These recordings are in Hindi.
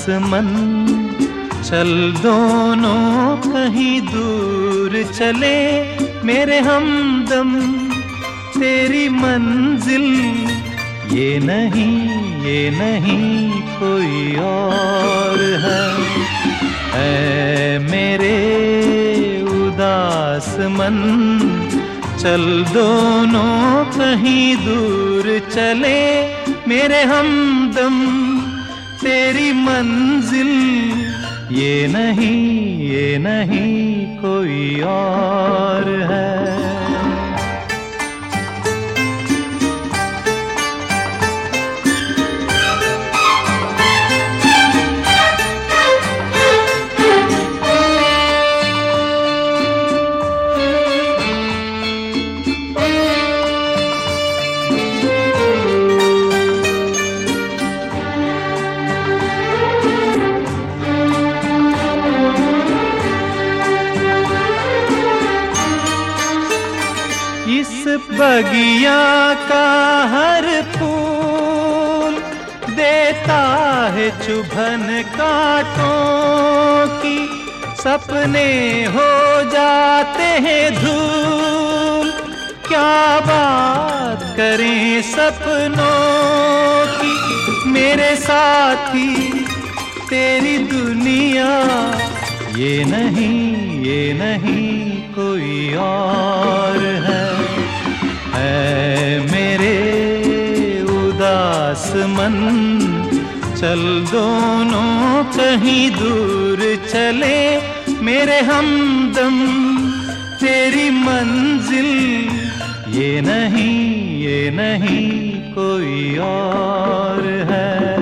मन, चल दोनों कहीं दूर चले मेरे हमदम। तेरी मंजिल ये नहीं कोई और है। ऐ मेरे उदास मन, चल दोनों कहीं दूर चले मेरे हमदम। तेरी मंजिल ये नहीं कोई और है। इस बगिया का हर फूल देता है चुभन कांटों की। सपने हो जाते हैं धूल, क्या बात करें सपनों की। मेरे साथी तेरी दुनिया ये नहीं कोई और है। ऐ मेरे उदास मन, चल दोनों कहीं दूर चले मेरे हमदम। तेरी मंजिल ये नहीं कोई और है।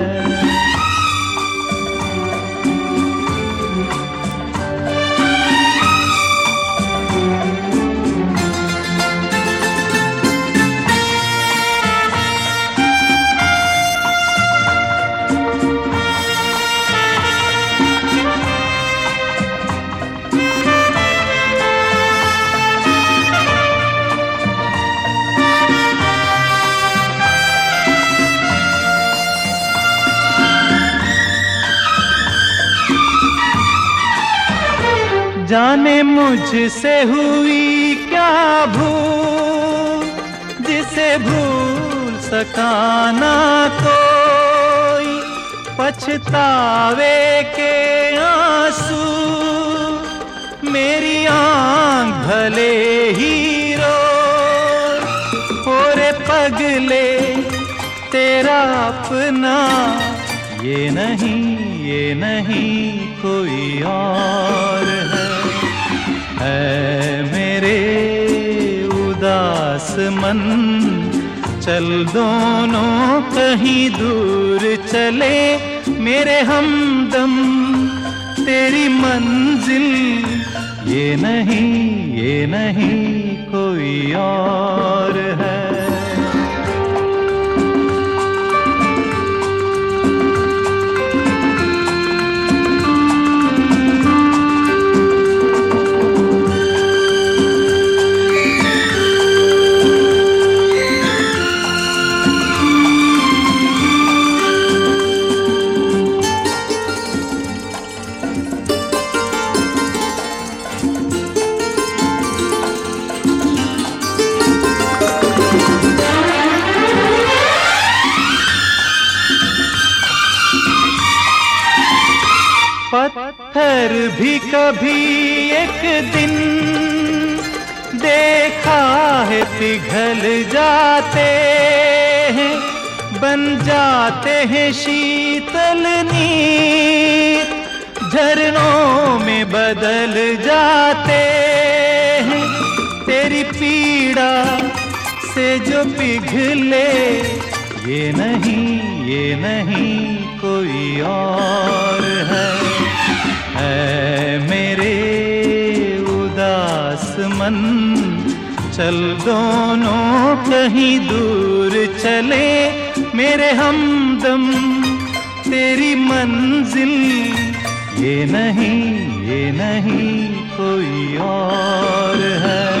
जाने मुझसे हुई क्या भूल, जिसे भूल सका ना कोई। पछतावे के आंसू मेरी आँख भले ही रोए। ओरे पगले तेरा अपना ये नहीं कोई और है। ऐ मेरे उदास मन, चल दोनों कहीं दूर चले मेरे हमदम। तेरी मंजिल ये नहीं कोई और है। पत्थर भी कभी एक दिन देखा है पिघल जाते हैं, बन जाते हैं शीतल नीर, झरनों में बदल जाते हैं। तेरी पीड़ा से जो पिघले ये नहीं कोई और है। ऐ मेरे उदास मन, चल दोनों कहीं दूर चले मेरे हमदम। तेरी मंजिल ये नहीं कोई और है।